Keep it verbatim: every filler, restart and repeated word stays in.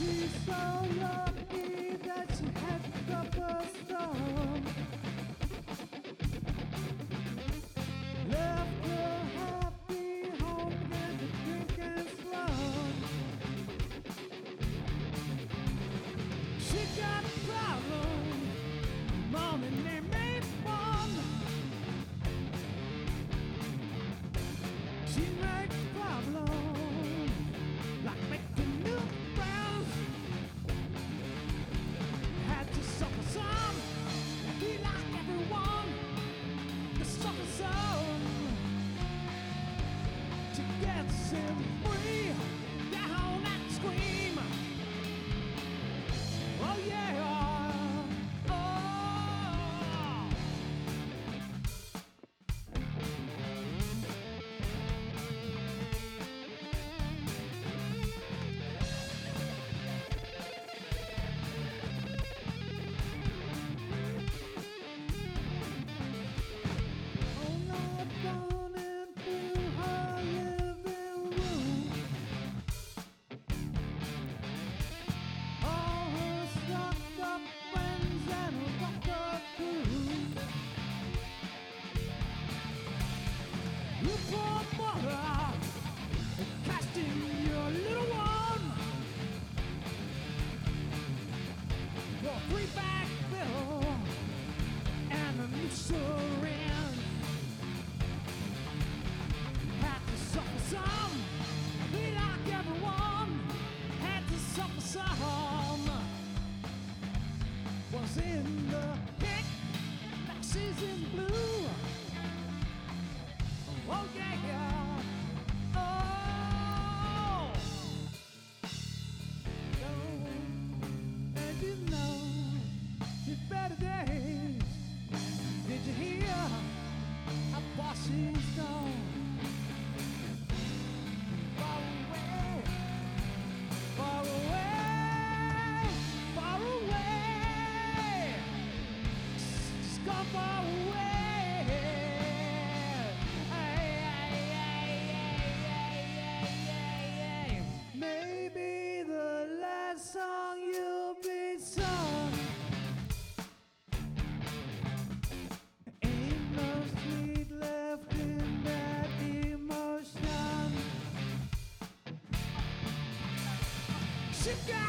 She's so lucky that she had up a storm. Left her happy home and the drink and slum. She got a problem, mom and they made one. She makes problems like making new friends. Had to suffer some, be like everyone. To suffer some, to get set free, down and scream. Oh yeah, oh. Oh Lord, burning through her living room. All her stuck up friends and a rocker crew. You poured water, cast in your little one. Your three-bag bill and a new syringe. Had to suffer some, be like everyone. Had to suffer some. Was in the pink, now she's in blue. Oh yeah, yeah. Oh, oh, and you know it's better days. Did you hear how far she's gone? Far away, far away, far away. She's gone far away. Maybe the last song you'll be sung. Ain't no sweet left in that emotion. She got